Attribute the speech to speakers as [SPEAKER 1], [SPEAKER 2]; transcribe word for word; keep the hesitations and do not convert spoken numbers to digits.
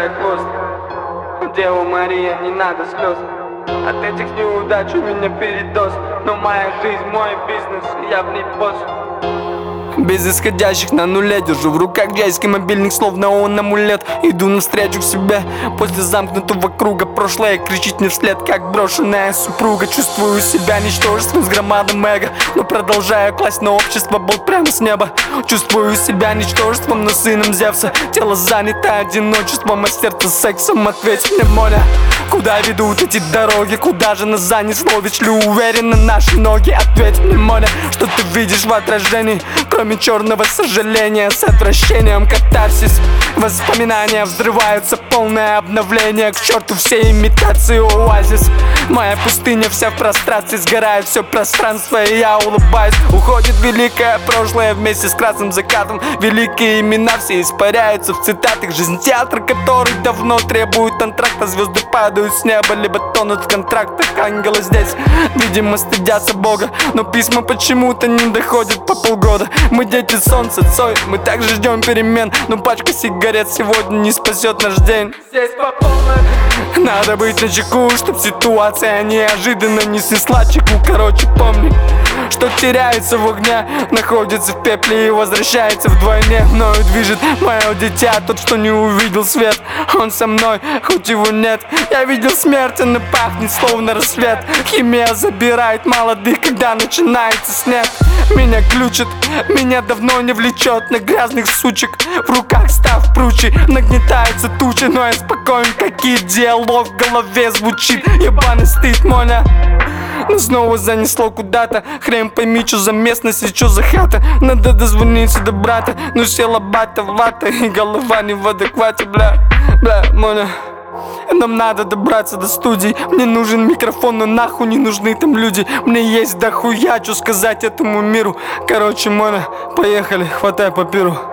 [SPEAKER 1] хвост. Дева Мария, не надо слез. От этих неудач у меня передоз. Но моя жизнь, мой бизнес, я в ней босс. Без исходящих на нуле, держу в руках джайский мобильник, словно он амулет. Иду навстречу к себе после замкнутого круга. Прошлое кричит мне вслед, как брошенная супруга. Чувствую себя ничтожеством с громадным эго, но продолжаю класть на общество болт прямо с неба. Чувствую себя ничтожеством, но сыном Зевса. Тело занято одиночеством, а сердце сексом. Ответь мне, Моля, куда ведут эти дороги? Куда же нас занесло? Ведь ли уверены наши ноги? Ответь мне, Моля, что ты видишь в отражении, кроме черного сожаления, с отвращением катарсис. Воспоминания взрываются, полное обновление. К черту все имитации, оазис. Моя пустыня вся в прострации, сгорает все пространство, и я улыбаюсь. Уходит великое прошлое вместе с красным закатом. Великие имена все испаряются в цитатах. Жизнь театр, который давно требует антракта. Звезды падают с неба, либо тонут в контрактах. Ангелы здесь, видимо, стыдятся Бога, но письма почему-то не доходят по полгода. Мы дети солнца, Цой, мы также ждем перемен, но пачка сигарет сегодня не спасет наш день. Здесь по полной. Надо быть начеку, чтоб ситуация неожиданно не снесла чеку. Короче, помни, что теряется в огне, находится в пепле и возвращается вдвойне. Мною движет мое дитя, тот, что не увидел свет. Он со мной, хоть его нет. Я видел смерть, она пахнет, словно рассвет. Химия забирает молодых, когда начинается снег. Меня ключит, меня давно не влечет на грязных сучек. В руках став пручи, нагнетается тучи, но я спокоен, как и диалог в голове звучит. Ебаный стыд, Моля. Но снова занесло куда-то. Хрен пойми, что за местность и что за хата. Надо дозвониться до брата, но села бата вата, и голова не в адеквате, бля, бля, Моля. Нам надо добраться до студии. Мне нужен микрофон, но нахуй не нужны там люди. Мне есть дохуя, что сказать этому миру. Короче, Моля, поехали, хватай папиру.